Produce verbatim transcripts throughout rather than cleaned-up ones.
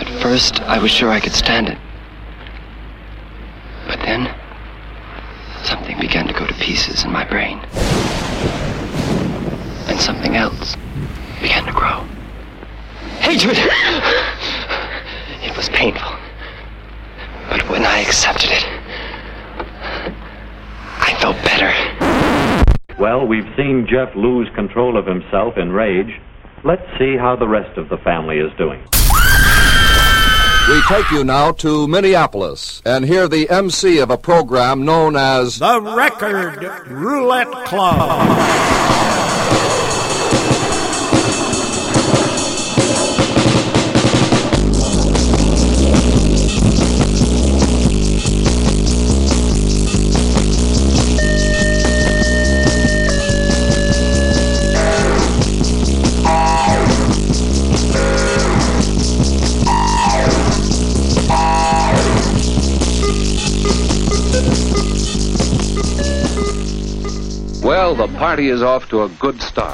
At first, I was sure I could stand it. But then, something began to go to pieces in my brain. And something else began to grow. Hatred! It was painful. But when I accepted it, I felt better. Well, we've seen Jeff lose control of himself in rage. Let's see how the rest of the family is doing. We take you now to Minneapolis and hear the M C of a program known as The Record Roulette Club. Well, the party is off to a good start.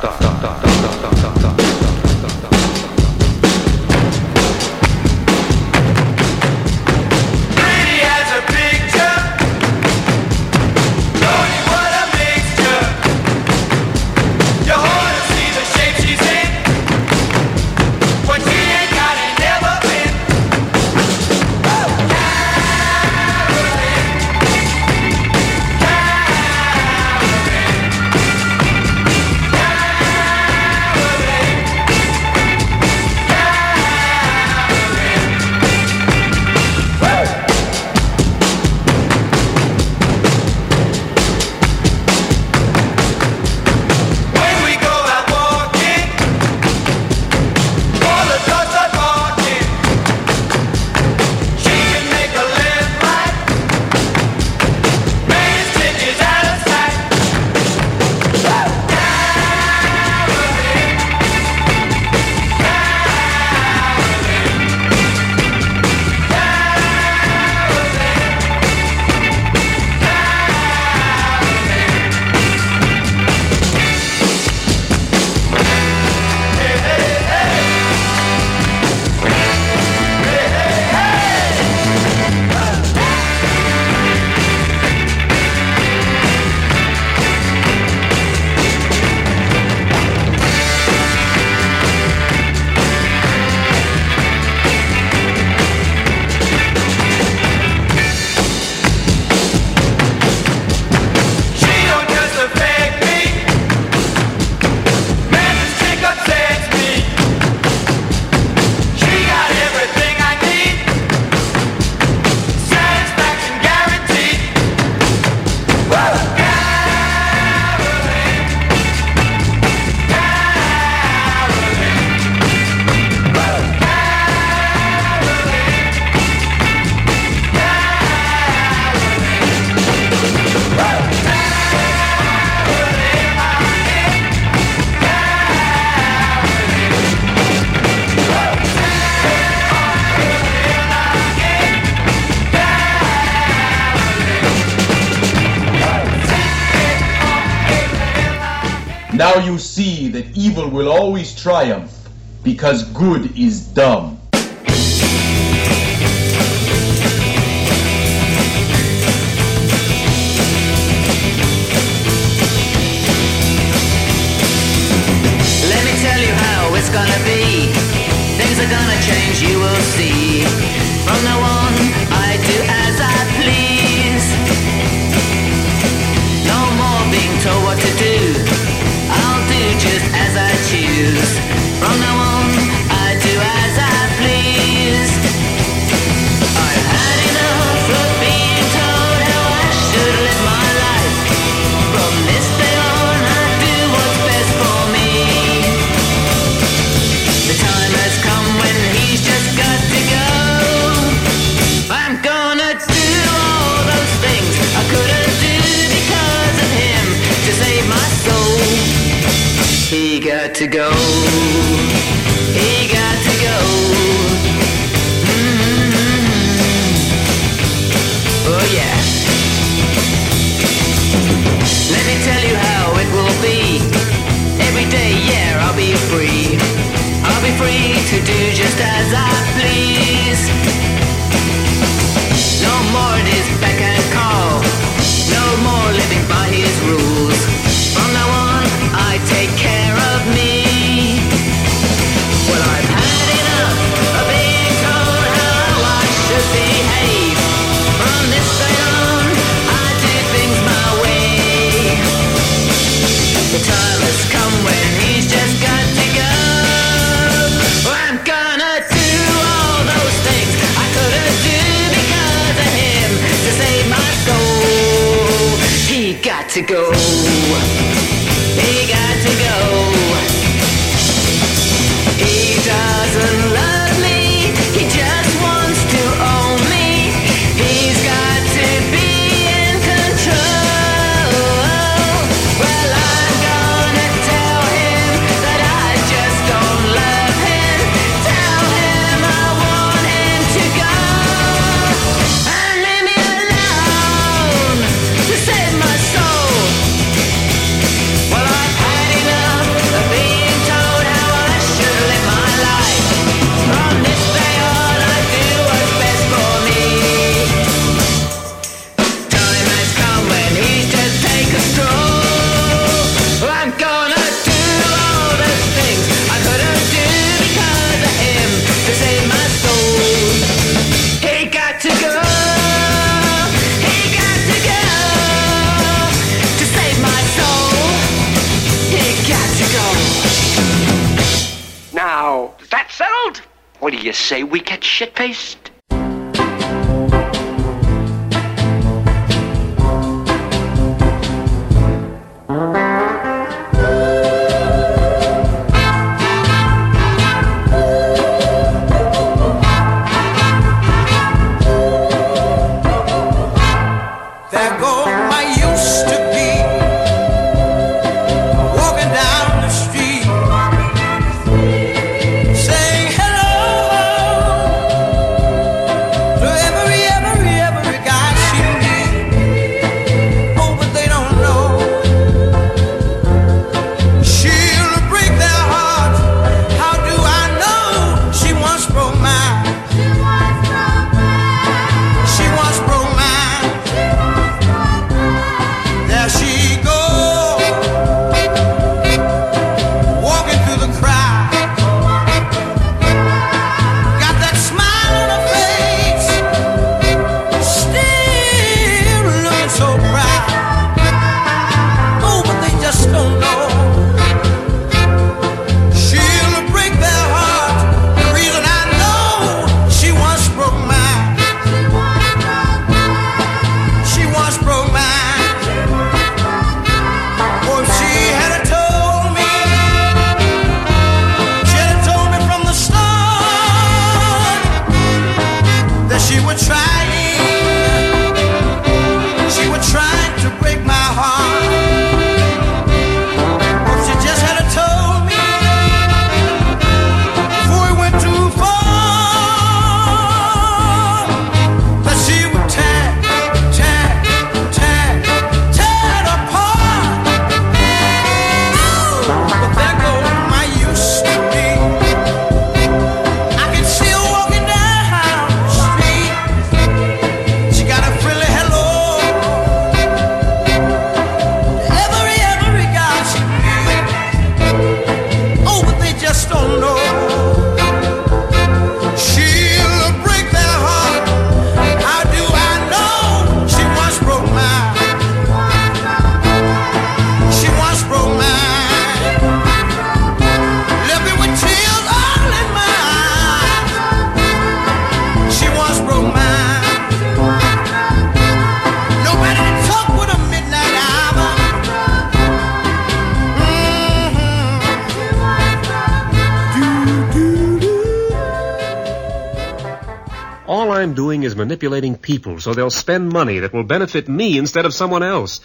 Now you see that evil will always triumph, because good is dumb. Let me tell you how it's gonna be. Things are gonna change, you will see. From now on, I do as I please. No more being told what to do. I'll do just as I choose. From now on, I do as I please. I've had enough of being told how I should live my life. From this day on, I do what's best for me. The time has come when he's just got to go. I'm gonna do all those things I couldn't do because of him to save my soul. He got to go. He got to go. Mm-hmm. Oh yeah. Let me tell you how it will be. Every day, yeah, I'll be free. I'll be free to do just as I please. please. No more this beck and call. No more living by his rules. From now on, I take care of me. Well, I've had enough of being told how I should behave. From this day on, I do things my way. The time has come when he's just got to go. I'm gonna do all those things I couldn't do because of him. To save my soul, he got to go. He got to go. He doesn't love me, he just wants to own me. He's got to be in control. Well, I'm gonna tell him that I just don't love him. Tell him I want him to go. And leave me alone to save my soul. Well, I've had enough of being told how I should live my life. From this day on, I do what's best for me. Time has come when he's just take a stroll. I'm gonna do all the things I couldn't do because of him. To save my soul, he got to go. He got to go. To save my soul, he got to go. Now, is that settled? What do you say we get shit-faced? There go my used to be, walking down the street, saying hello to every, every, every guy she meets. Oh, but they don't know she'll break their hearts. How do I know? She once broke mine. She once broke mine. There she goes, walking through the crowd. Got that smile on her face, still looking so proud. Oh, but they just don't know she'll break their heart. The reason I know, she once broke mine. She once broke mine. Oh, if she had a told me, she had a told me from the start that she would try, she would try to break my heart. Oh, if she just had a told me before it went too far that she would tear, tear, tear, tear it apart. But there goes my used to be. I can see her walking down the street. She got a friendly hello to every, every guy she meets. Oh, but they just don't know she'll break their heart. How do I know? She once broke mine. She once broke mine. Left me with tears all in my eyes. She once broke mine. Nobody to talk with a midnight hour. All I'm doing is manipulating people so they'll spend money that will benefit me instead of someone else.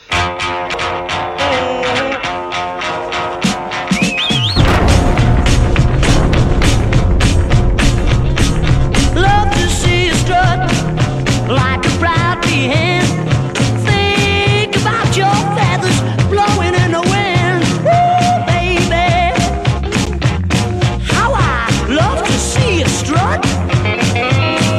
Love to see you strut like a proud peahen. Think about your feathers blowing in the wind. Ooh, baby, how I love to see you strut.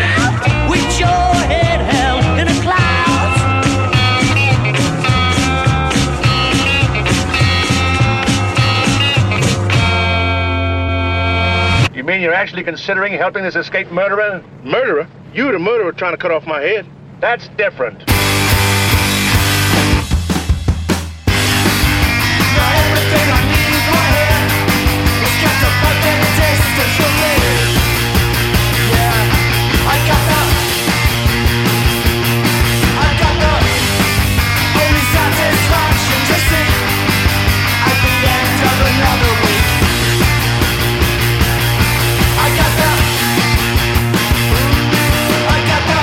with your head held in a cloud. You mean you're actually considering helping this escaped murderer? Murderer? You the murderer trying to cut off my head? That's different. Everything I need is my head. It's got the fucking distance from me. Yeah, I got the, I got the only satisfaction to see at the end of another week. I got the, I got the.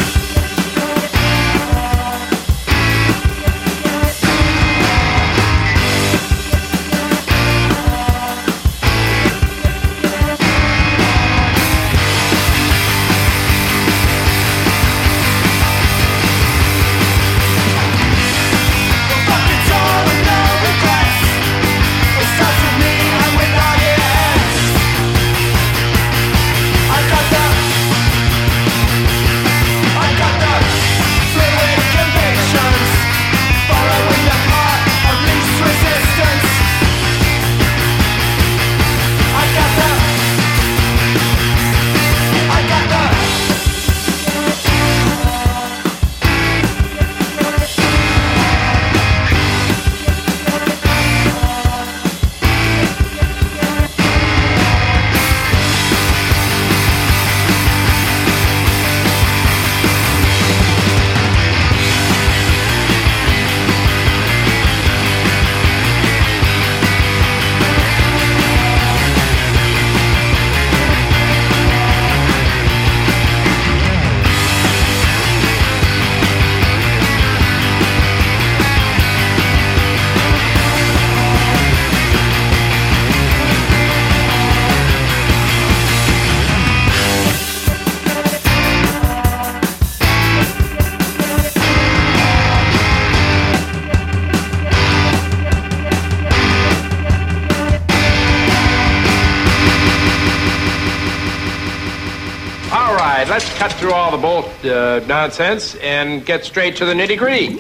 Let's cut through all the bolt uh, nonsense and get straight to the nitty-gritty.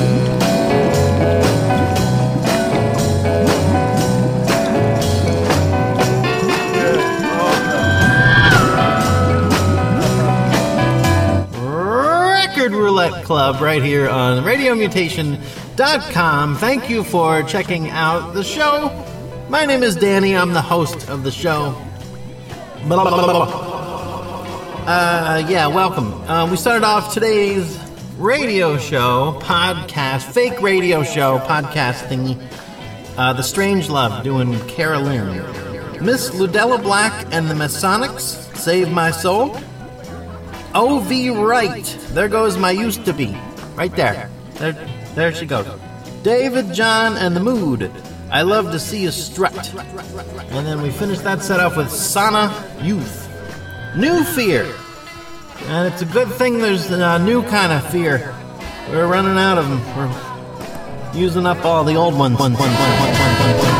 Record Roulette Club right here on radio mutation dot com. Thank you for checking out the show. My name is Danny. I'm the host of the show. Blah, blah, blah, blah. Uh, yeah, welcome. Uh, we started off today's radio show, podcast, fake radio show, podcast thingy. Uh, The Strange Love doing Carolyn. Miss Ludella Black and the Masonics, Save My Soul. O V Wright, There Goes My Used to Be. Right there. There, there she goes. David John and the Mood, I Love to See You Strut. And then we finished that set off with Sana Youth. New fear. And it's a good thing there's a new kind of fear. We're running out of them. We're using up all the old ones. One, one, one, one, one, one,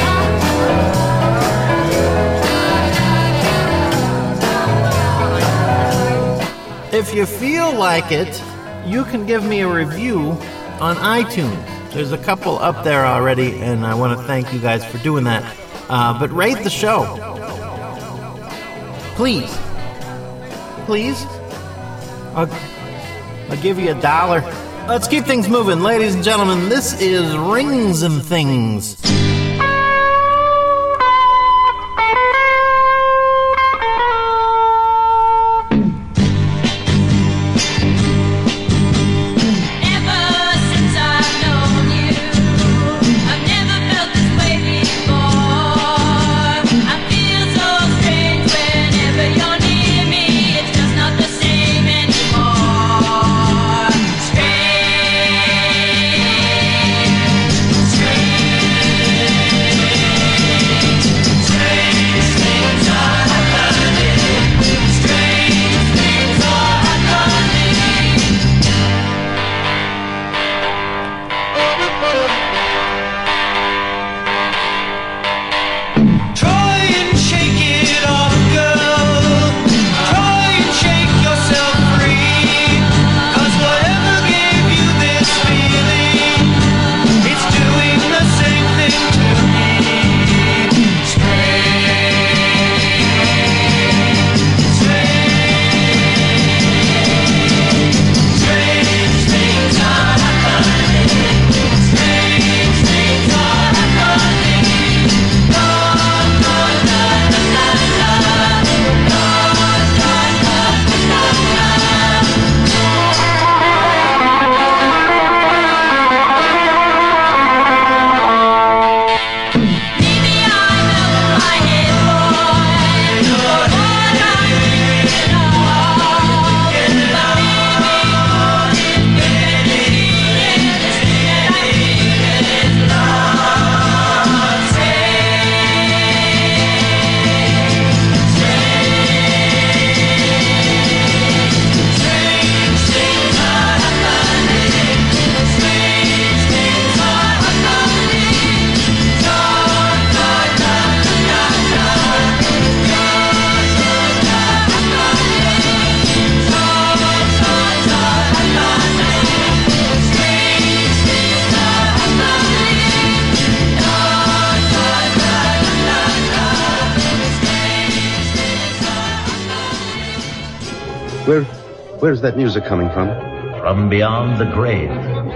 one. If you feel like it, you can give me a review on iTunes. There's a couple up there already, and I want to thank you guys for doing that. Uh, but rate the show. Please. Please? I'll, I'll give you a dollar. Let's keep things moving. Ladies and gentlemen, this is Rings and Things. Strange. Where, where's that music coming from? From beyond the grave.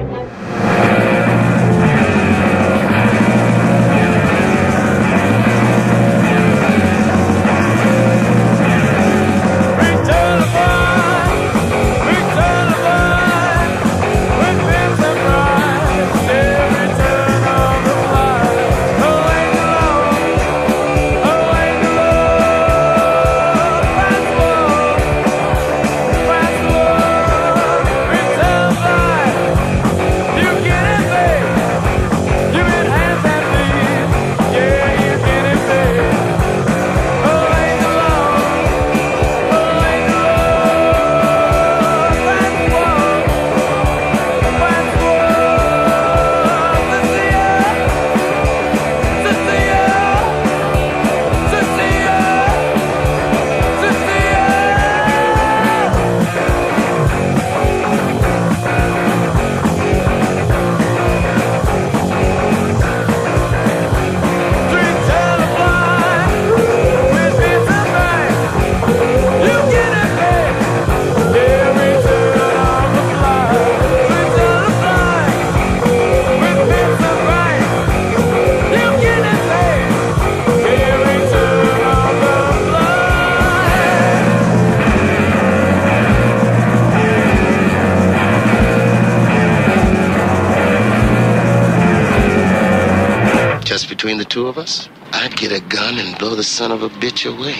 Between the two of us, I'd get a gun and blow the son of a bitch away.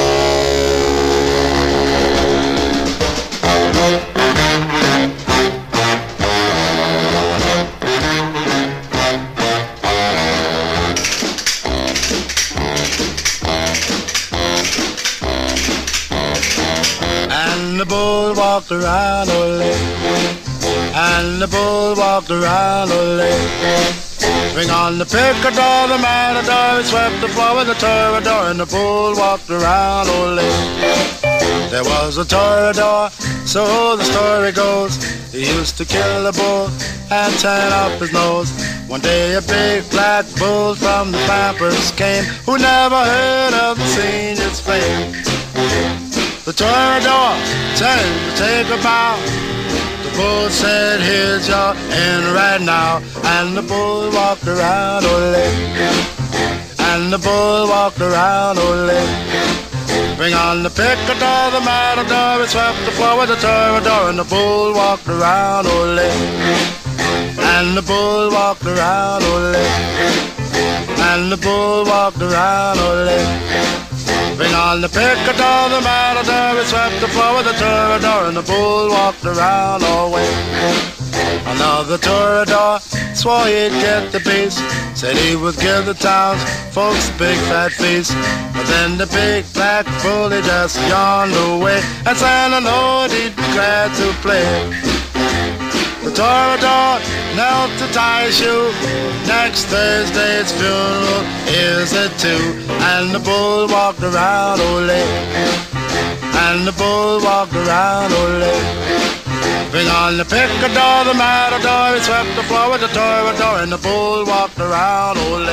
And the bull walked around, ole, and the bull walked around, ole. Bring on the picador, the matador, he swept the floor with the toreador, and the bull walked around, ole. There was a toreador, so the story goes, he used to kill a bull and turn up his nose. One day a big black bull from the Pampers came, who never heard of the senior's fame. The toreador turned to take a bow. The bull said, here's your end right now. And the bull walked around, ole. And the bull walked around, ole. Bring on the picador, the matador, he swept the floor with the toreador, and the bull walked around, ole. And the bull walked around, ole. And the bull walked around, ole. Bring on the picador, the matador, he swept the floor with the toreador, and the bull walked around all way. Another toreador swore he'd get the beast, said he would give the towns folks a big fat feast. But then the big black bull, he just yawned away and said, I know he'd be glad to play. The toreador knelt to tie his shoe. Next Thursday's funeral is at two. And the bull walked around, ole. And the bull walked around, ole. Bring on the picador, the matador, he swept the floor with the toreador, and the bull walked around, ole.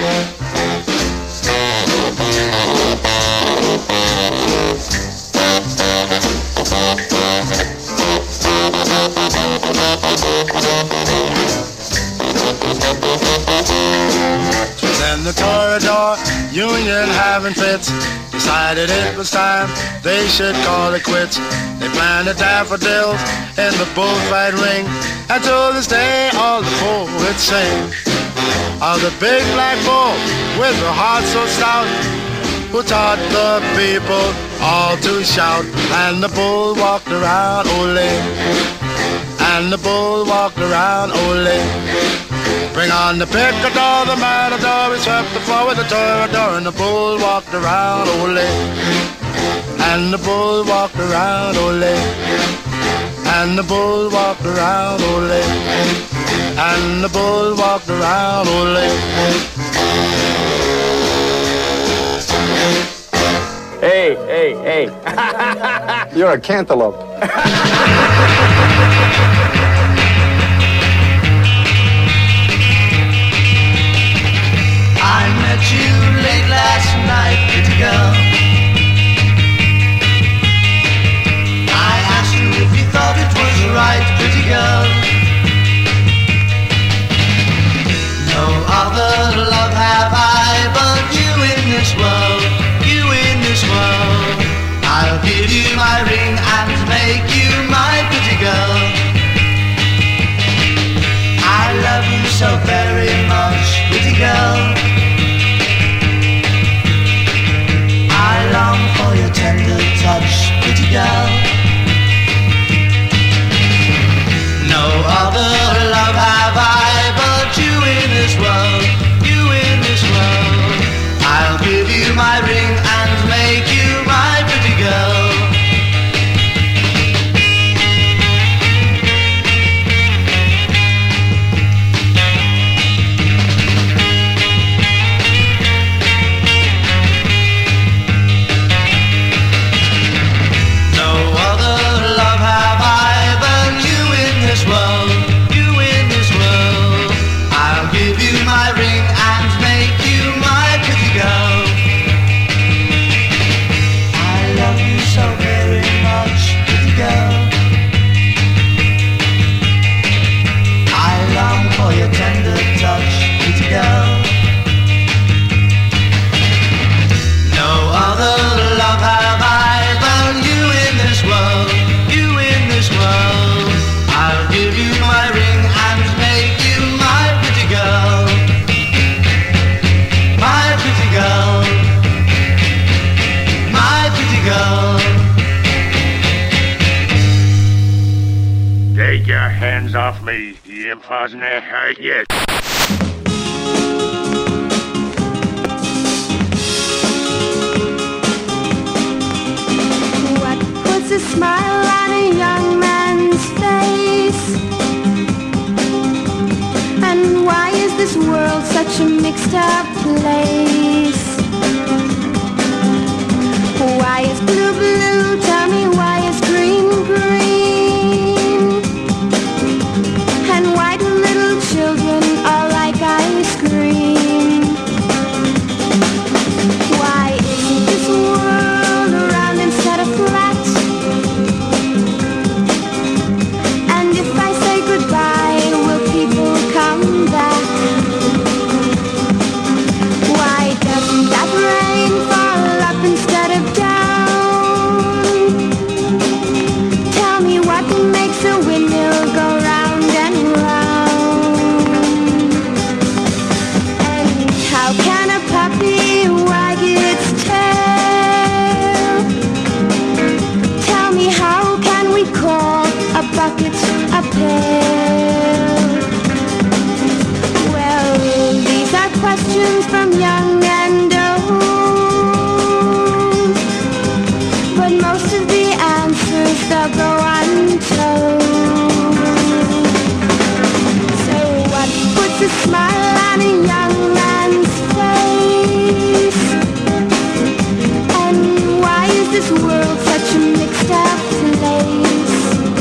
Then the toreador union, having fits, decided it was time they should call it quits. They planted daffodils in the bullfight ring, and to this day all the poets sing of the big black bull with a heart so stout, who taught the people all to shout. And the bull walked around, ole. And the bull walked around, ole. Bring on the picador, the matador, he swept the floor with the toreador, and the bull walked around, ole. And the bull walked around, ole. And the bull walked around, ole. And the bull walked around, ole. Hey, hey, hey. You're a cantaloupe. I met you late last night, pretty girl. I make you my pretty girl. I love you so very much, pretty girl. I long for your tender touch, pretty girl. No other love have I but you in this world, you in this world. I'll give you my ring and make you my pretty girl. Take your hands off me, you impossible. Yes. What puts a smile on a young man's face? And why is this world such a mixed up place? Why is blue blue? Tell me why is green green? And why do little children all like ice cream? Why isn't this world round instead of flat? And if I say goodbye, will people come back? Why doesn't that rain fall up instead of down? Tell me what makes a windmill go round and round? And how can a puppy wag its tail? Tell me how can we call a bucket a pail? Well, these are questions from young and old, but most of the answers they'll go untold. So what puts a smile on a young man's face? And why is this world such a mixed up place?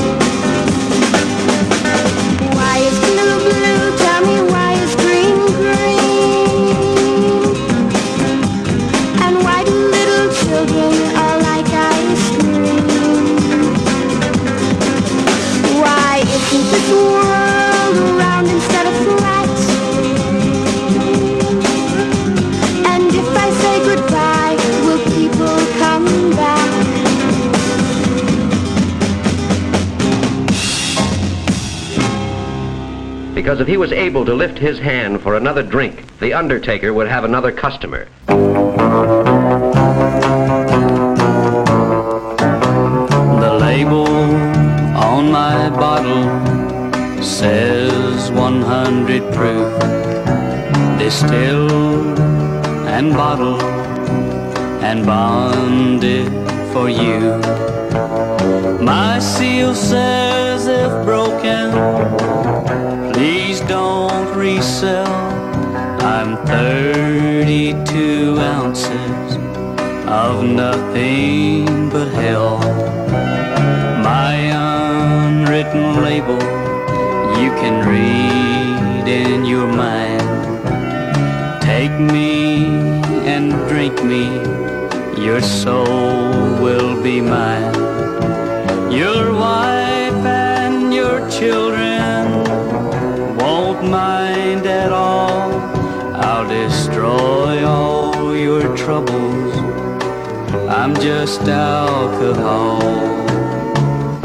Why is blue blue? Tell me why is green green? And why do little children all like ice cream? Why isn't this world round instead of flat? And if I say goodbye, will people come back? Because if he was able to lift his hand for another drink, the undertaker would have another customer. The label on my bottle says one hundred proof, distilled and bottled and bonded for you. My seal says if broken, please don't resell. I'm thirty-two ounces of nothing but hell. My unwritten label you can read in your mind. Take me and drink me, your soul will be mine. Your wife and your children won't mind at all. I'll destroy all your troubles, I'm just alcohol.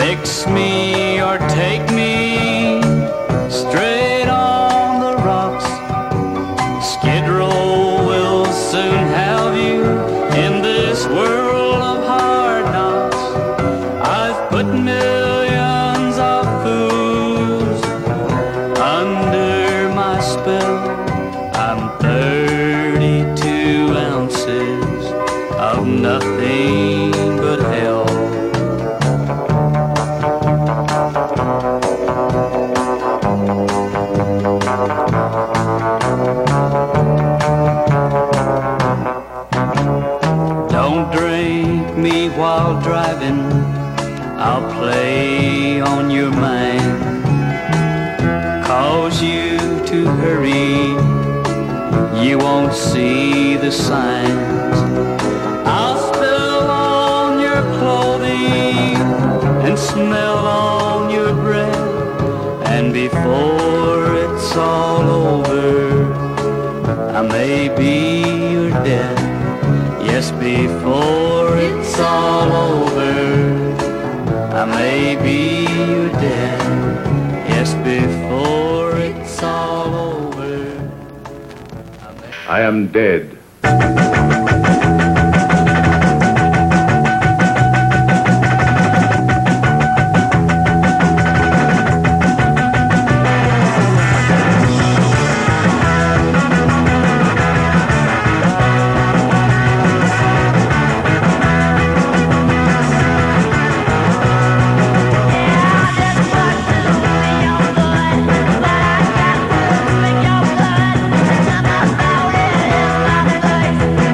fix me or take me straight on the rocks. Skid Row will soon have you in this world of hard knocks. I've put millions of fools under my spell. I'm thirty-two ounces of nothing but hell. Don't drink me while driving, I'll play on your mind, cause you to hurry, you won't see the signs. I'll spill on your clothing and smell on your breath, and before it's all over, I may be your death. Yes, before it's all over, I may be your death. Yes, before it's all over, I am dead. But I got to make your blood.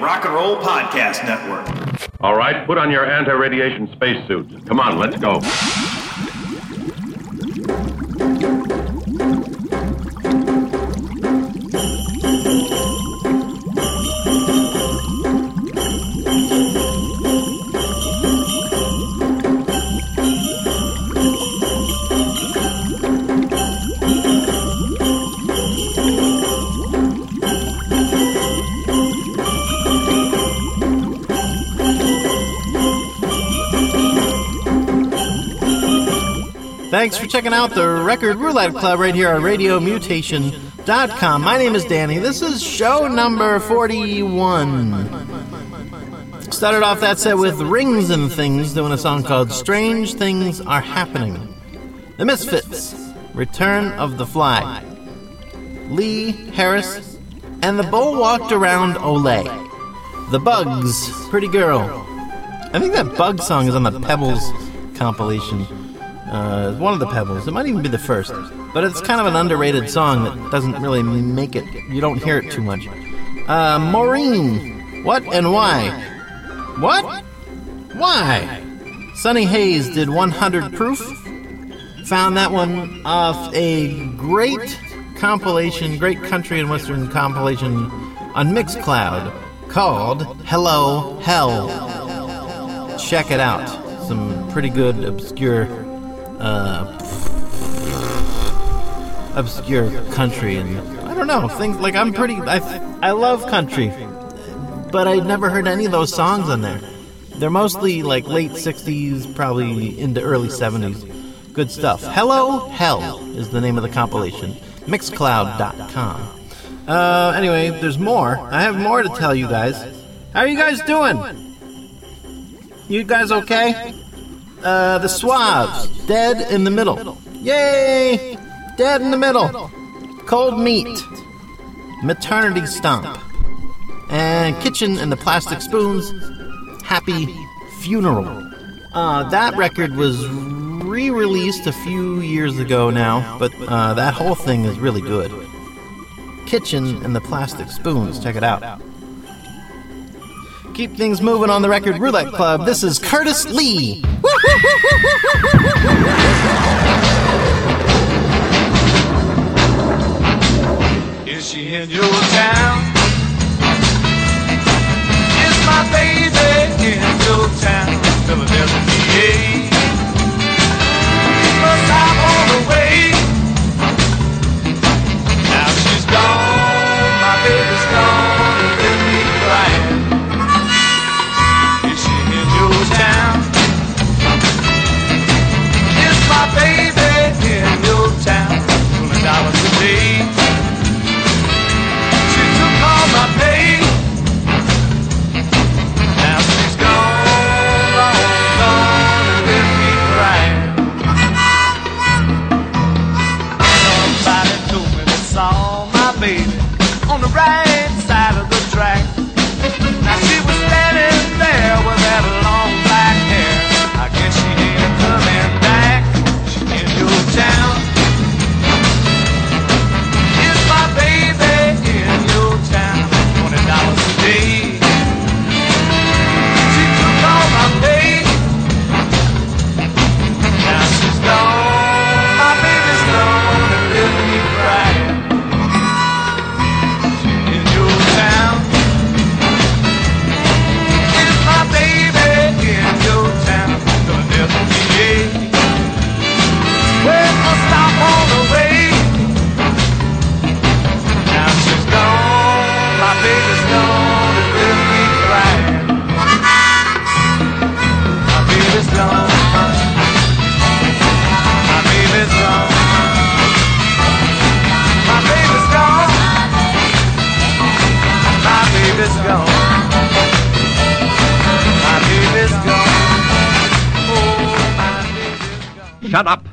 Rock and Roll Podcast Network. All right, put on your anti-radiation spacesuits. Come on, let's go. Thanks for checking out the Record Roulette Club right here on radio mutation dot com. My name is Danny. This is show number forty-one. Started off that set with Rings and Things doing a song called Strange Things Are Happening. The Misfits, Return of the Fly. Lee Harris, and The Bull Walked Around Olay. The Bugs, Pretty Girl. I think that Bug song is on the Pebbles compilation. Uh, one of the Pebbles. It might even be the first. But it's kind of an underrated song that doesn't really make it. You don't hear it too much. Uh, Maureen. What and why? What? Why? Sonny Hayes did one hundred Proof. Found that one off a great compilation, great country and western compilation on Mixcloud called Hello Hell. Check it out. Some pretty good obscure Uh, obscure country, and I don't know, things like I'm pretty I, I love country, but I never heard any of those songs on there. They're mostly like late sixties, probably into early seventies. Good stuff. Hello Hell is the name of the compilation. Mixcloud dot com. Uh, anyway, there's more. I have more to tell you guys. How are you guys doing? You guys okay? Uh, the Swabs, Dead in the Middle. Yay! Dead in the Middle. Cold Meat. Maternity Stomp. And Kitchen and the Plastic Spoons, Happy Funeral. Uh, that record was re-released a few years ago now, but uh, that whole thing is really good. Kitchen and the Plastic Spoons, check it out. Keep things moving on the Record Roulette Club. This is Curtis Lee. Is she in your town? Is my baby in your town? Philadelphia, P A. But I'm on the way. Now she's gone, my baby's gone, and leave me crying. Is she in your town? Is my baby in your town? Twenty dollars a day. She took all my pay. Now she's gone, gone, gone, and left me crying. Somebody told me they saw my baby on the right side of the track. Now she was standing there with that long black hair. I guess she ain't coming back. She in your town. Is my baby in your town? Twenty dollars a day. She took all my pay. Now she's gone. My baby's gone and left me crying. She in your town. Is my baby in your town? Philadelphia, P A. Well, I'll stop on the way. Now she's gone, my baby's gone, and left me crying. My baby's gone. My baby's gone. My baby's gone. My baby's gone. My baby's gone. Oh, my baby's gone. Shut up.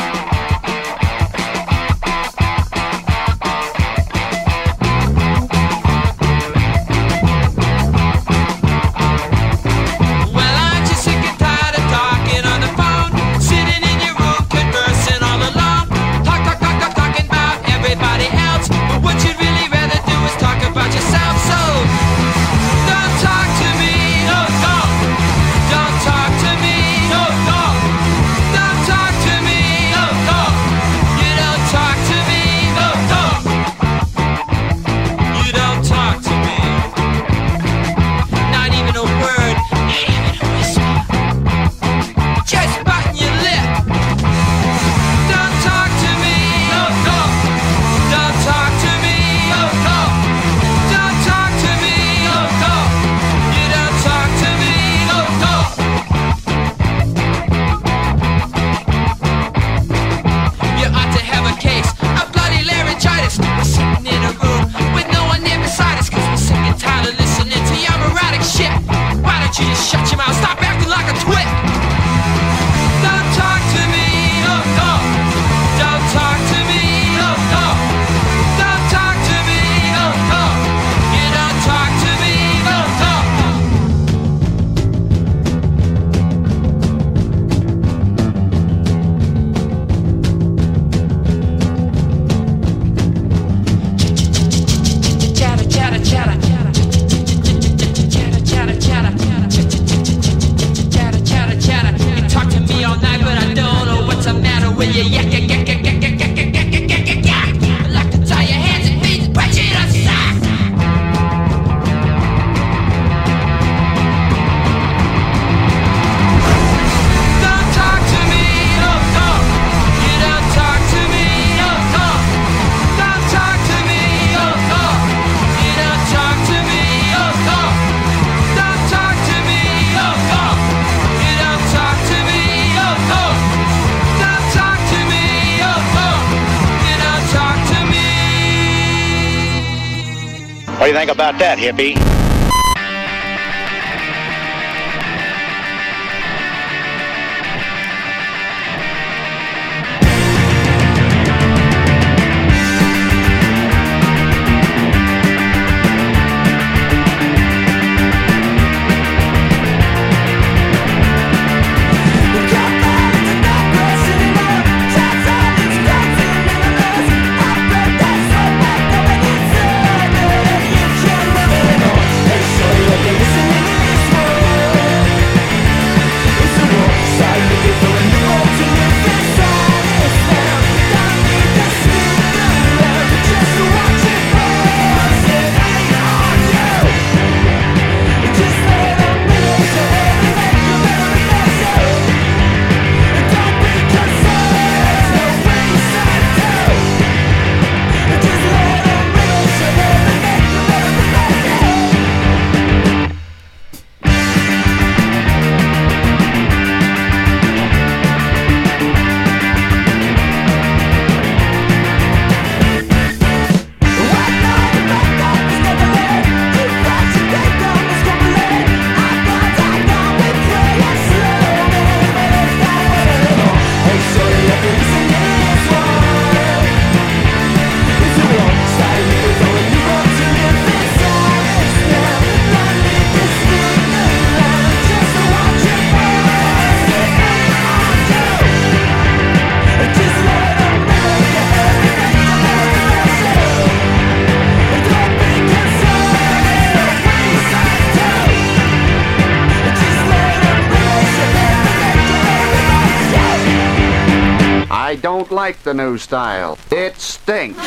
Well, aren't you sick and tired of talking on the phone? Sitting in your room, conversing all alone. Talk, talk, talk, talk, talking about everybody else. But what you'd really rather do is talk about yourself. So, don't What do you think about that, hippie? I don't like the new style. It stinks.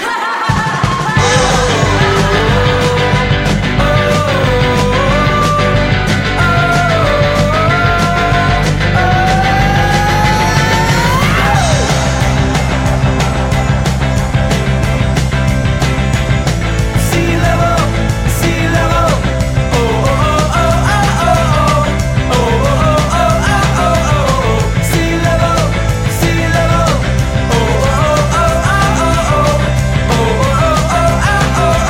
Oh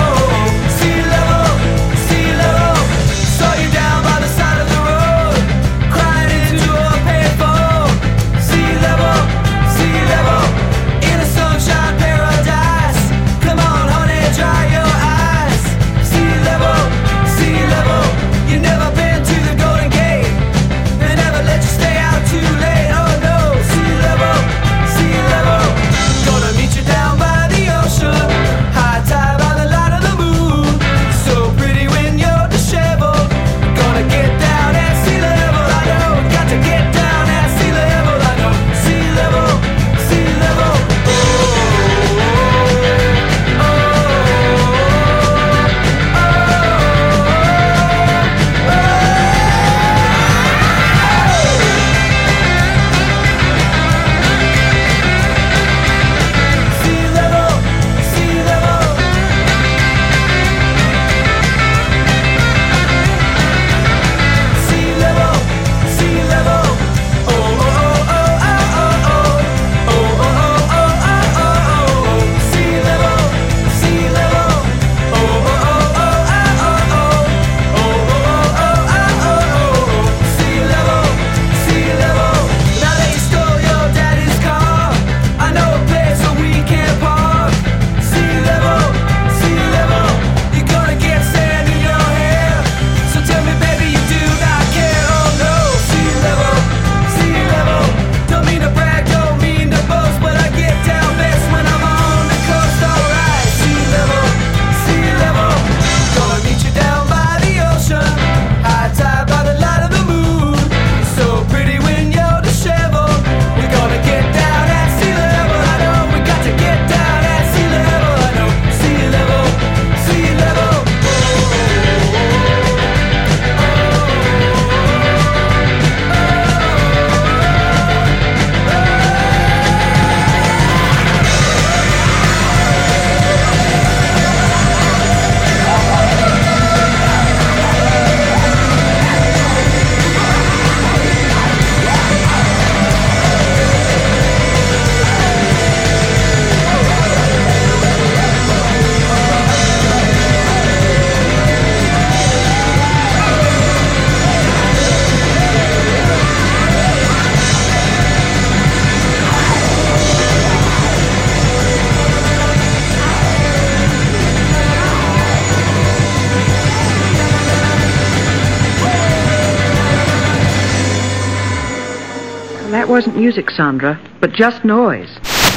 wasn't music, Sandra, but just noise.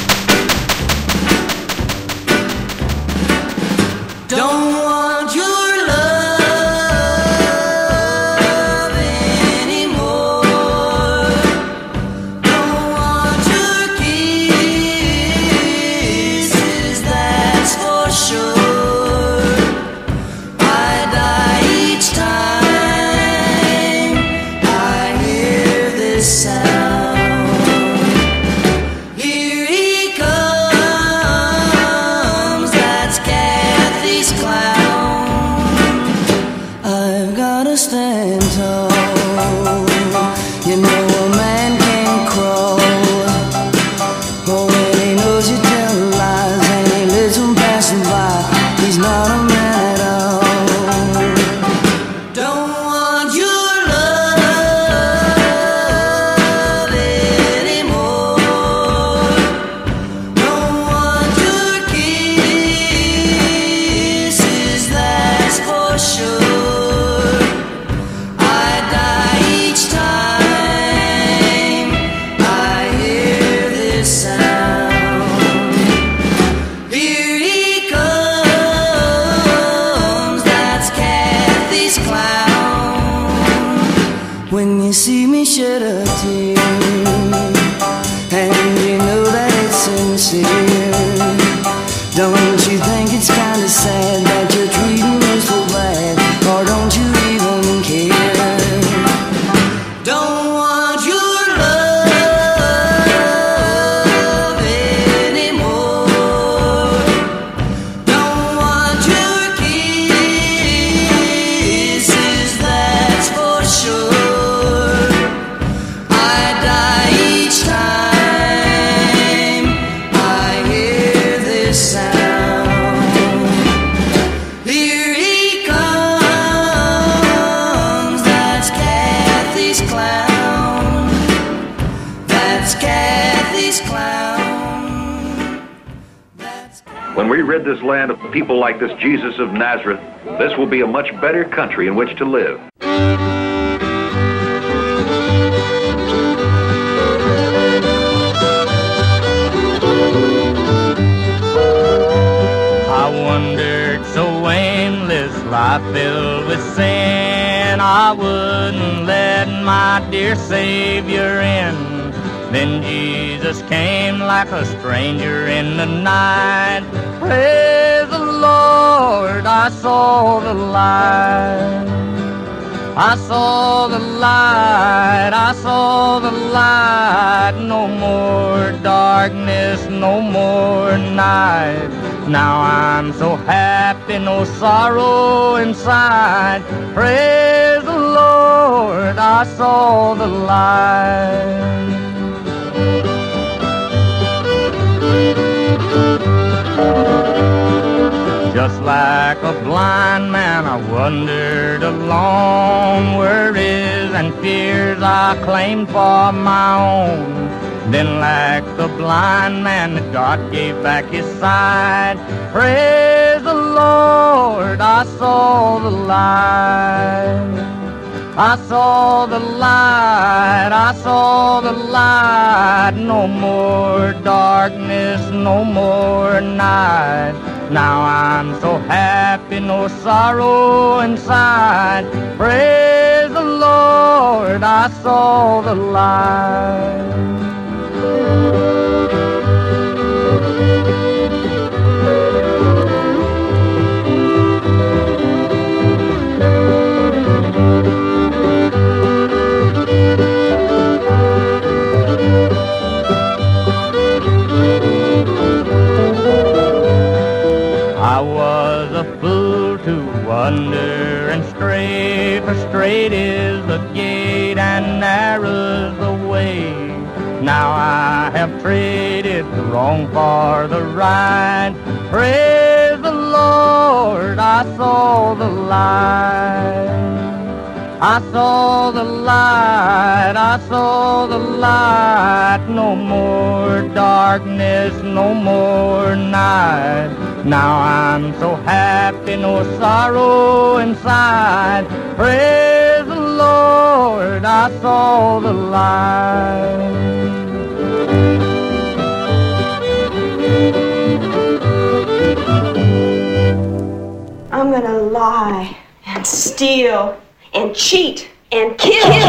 Don't want your love anymore. Don't want your kisses, that's for sure. I die each time I hear this sound. Here he comes, that's Kathy's clown. I've gotta stand tall. You know a man can crawl. Oh, when he knows you tell lies and he lets them pass him by, he's not a man at all. Don't want your love anymore. Don't want your kisses, that's for sure. I die each time I hear this sound. Here he comes, that's Kathy's clown. When you see me shed a tear, and you know that it's sincere, don't you think it's kinda sad that you're treating me so bad, or don't you even care? Don't want your love anymore. Don't want your kisses, that's for sure. I die each time I hear this sound. Here he comes, that's Kathy's clown. That's Kathy's clown. When we rid this land of people like this Jesus of Nazareth, this will be a much better country in which to live. I wandered so aimless, life filled with sin, I wouldn't let my dear Savior in. Then Jesus came like a stranger in the night. Praise the Lord, I saw the light. I saw the light, I saw the light. No more darkness, no more night. Now I'm so happy, no sorrow inside. Praise the Lord, I saw the light. Just like a blind man, I wandered along, worries and fears I claimed for my own. Then like the blind man, God gave back his sight. Praise the Lord, I saw the light. I saw the light, I saw the light. No more darkness, no more night. Now I'm so happy, no sorrow inside. Praise the Lord, I saw the light. I was a fool to wander and stray, for straight is the gate and narrow's the way. Now I have traded the wrong for the right. Praise the Lord, I saw the light. I saw the light, I saw the light. No more darkness, no more night. Now I'm so happy, no sorrow inside. Praise the Lord, I saw the light. steal and cheat and kill. I'm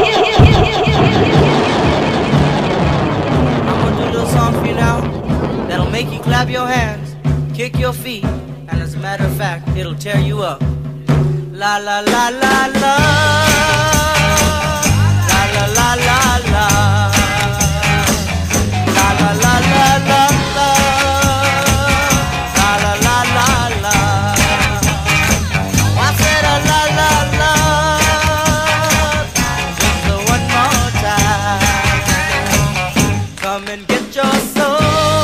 gonna do a little song for you now that'll make you clap your hands, kick your feet, and as a matter of fact, it'll tear you up. La la la la la, la la la la la, la la la la la, la la la la la. I said a la la la, just one more time. Come and get your soul.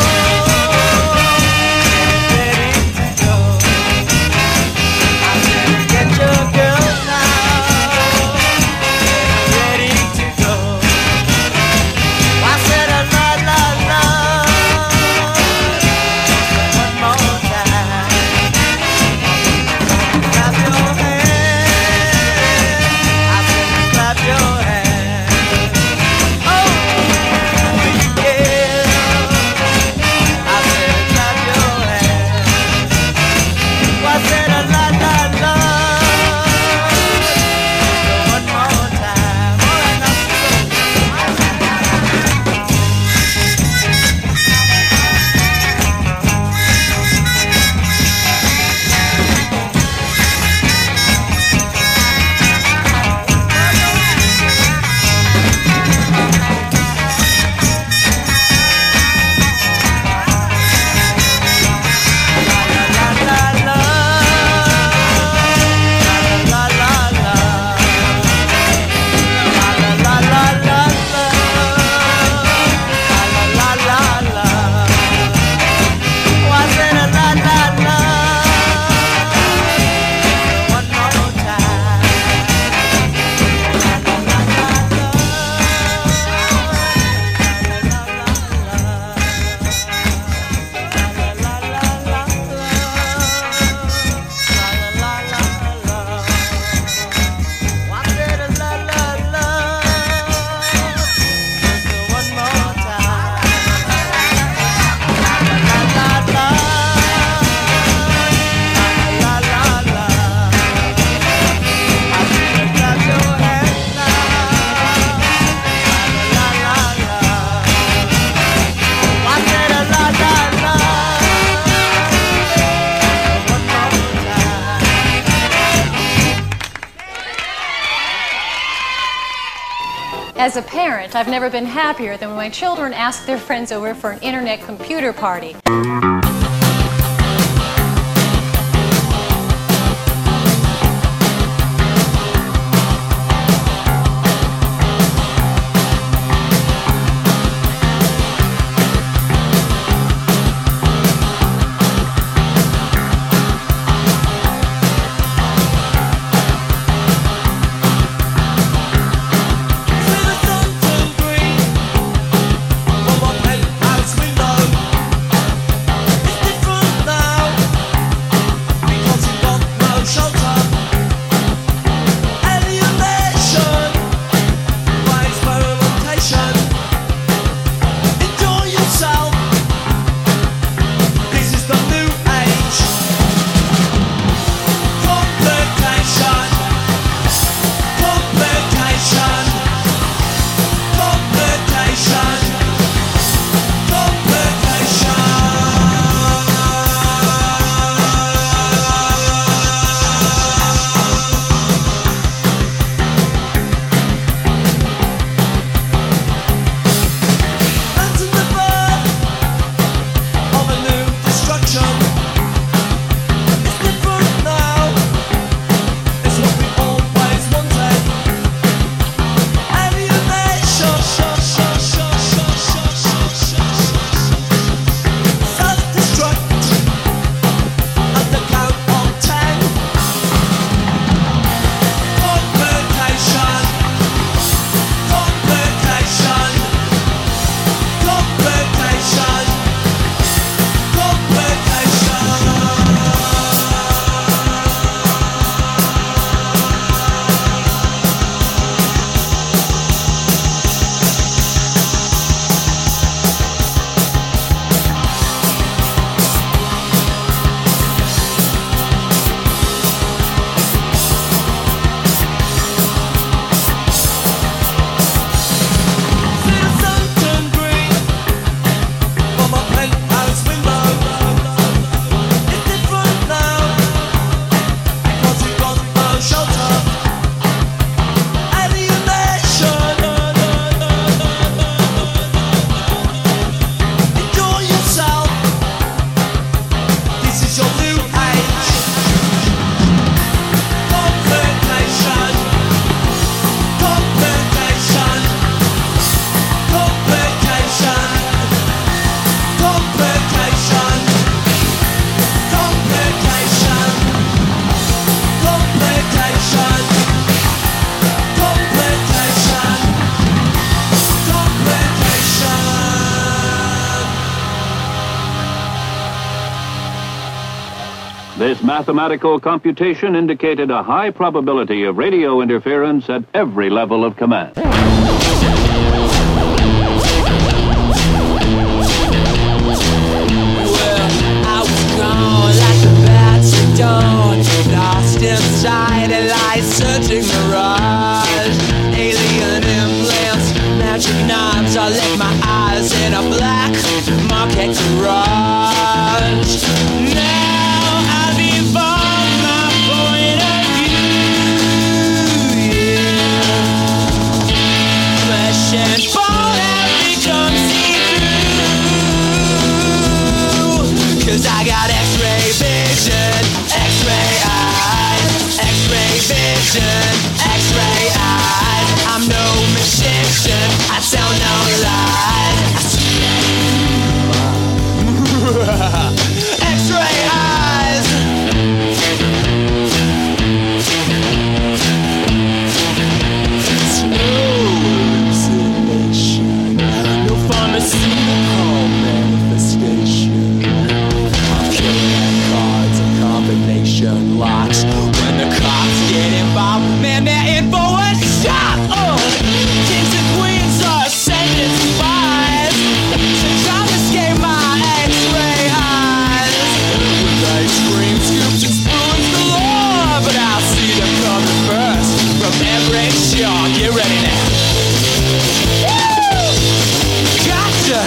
As a parent, I've never been happier than when my children ask their friends over for an internet computer party. It's This mathematical computation indicated a high probability of radio interference at every level of command. Lost inside a light searching mirage. Alien implants, magic knobs. I left my eyes in a black market garage. Now I've evolved my point of view, yeah. Flesh and bone have become see-through, 'cause I got X-ray vision. X-ray eyes, X-ray vision, X-ray eyes. I'm no magician, I tell no lies. X-ray eyes. It's no hallucination, no pharmaceutical manifestation. I'm killing cards and combination locks. When the cops get involved, man, they're in for a shock. Oh, kings and queens are sending spies to confiscate my X-ray eyes. With ice cream scoops and spoons galore, but I'll see them coming first from every shore. Get ready now. Woo! Gotcha.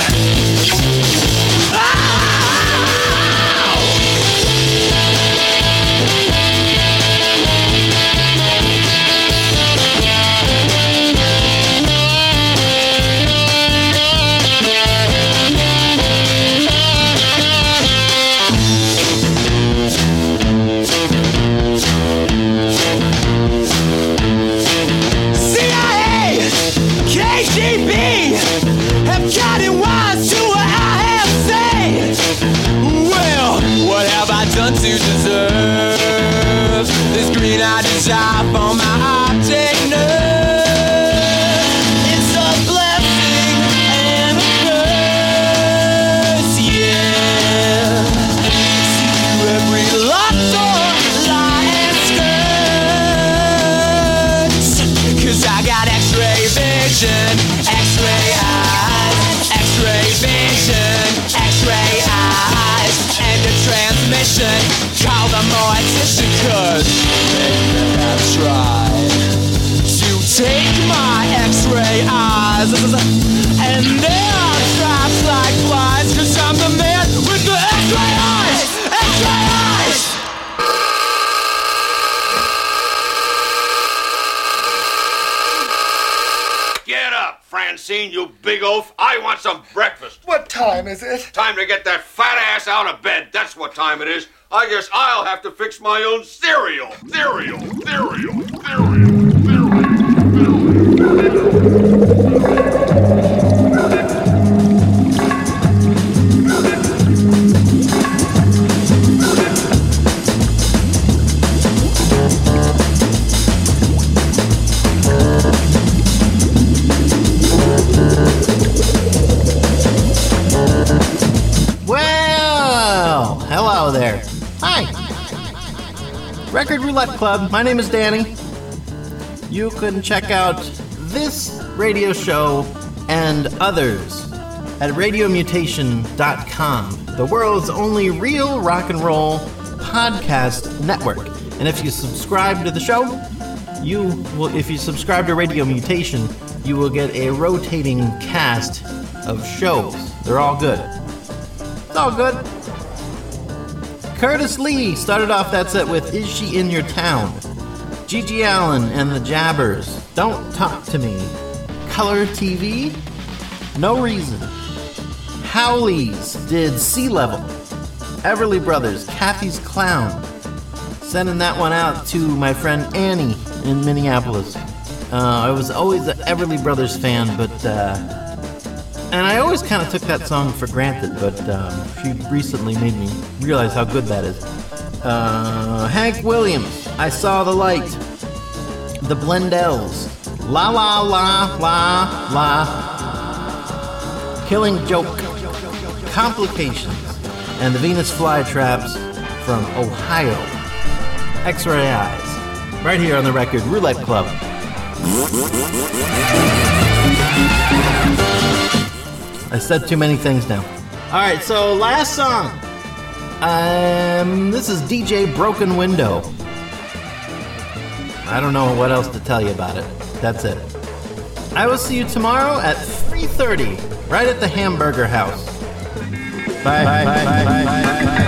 C I A, K G B have gotten wise to what I have said. Well, what have I done to deserve this green-eyed desire for my optic nerve? It's a blessing and a curse, yeah. See through every locked door, lie and skirts, 'cause I got X-ray vision, X-ray eyes, X-ray vision, X-ray eyes, and a transmission. Call the mortician, 'cause they have tried to take my X-ray eyes, and they're trapped like flies, 'cause I'm the man with the X-ray eyes, X-ray eyes. Get up, Francine, you big oaf. I want some breakfast. What time is it? Time to get that fat ass out of bed. That's what time it is. I guess I'll have to fix my own cereal. Cereal, cereal, cereal, Well, hello there. Hi. Record Roulette Club. My name is Danny. You can check out this radio show and others at radio mutation dot com, the world's only real rock and roll podcast network. And if you subscribe to the show, you will, if you subscribe to Radio Mutation, you will get a rotating cast of shows. They're all good. It's all good. Curtis Lee started off that set with Is She in Your Town? Gigi Allen and the Jabbers, Don't Talk to Me. Color T V, No Reason. Howleys did Sea Level. Everly Brothers, Kathy's Clown. Sending that one out to my friend Annie in Minneapolis. Uh, I was always an Everly Brothers fan, but uh, and I always kind of took that song for granted, but um, she recently made me realize how good that is. Uh, Hank Williams, I Saw the Light. The Blendells, La La La La La. Killing Joke, Complications, and the Venus Flytraps from Ohio. X-Ray Eyes. Right here on the record Roulette Club. I said too many things now. Alright, so last song. Um, this is D J Broken Window. I don't know what else to tell you about it. That's it. I will see you tomorrow at three thirty, right at the Hamburger House. Bye. Bye. Bye. Bye. Bye. Bye. Bye.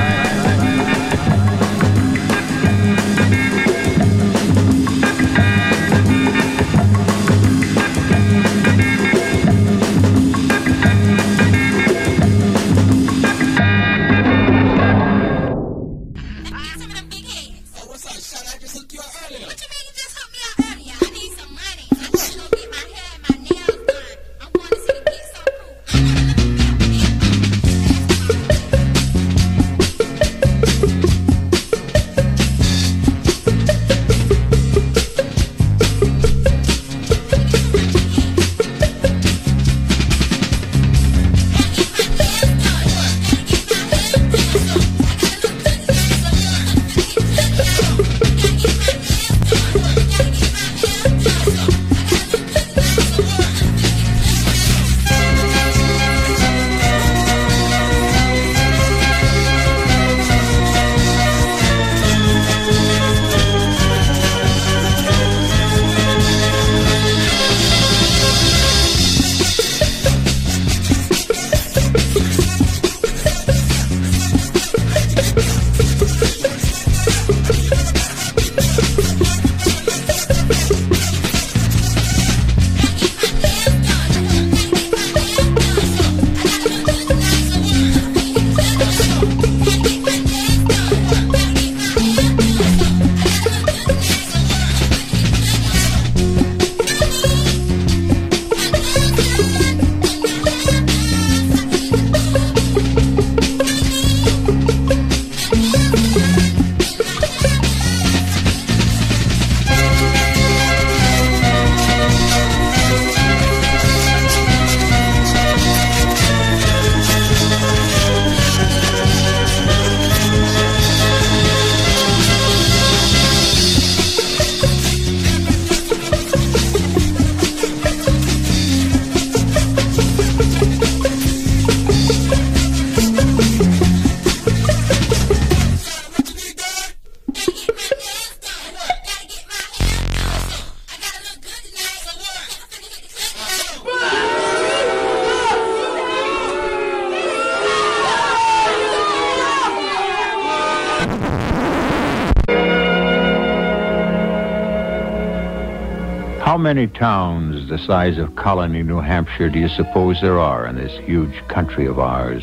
How many towns the size of Colony, New Hampshire, do you suppose there are in this huge country of ours?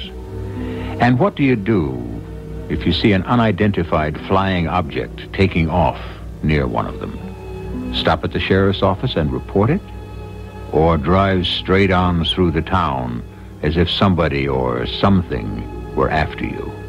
And what do you do if you see an unidentified flying object taking off near one of them? Stop at the sheriff's office and report it? Or drive straight on through the town as if somebody or something were after you?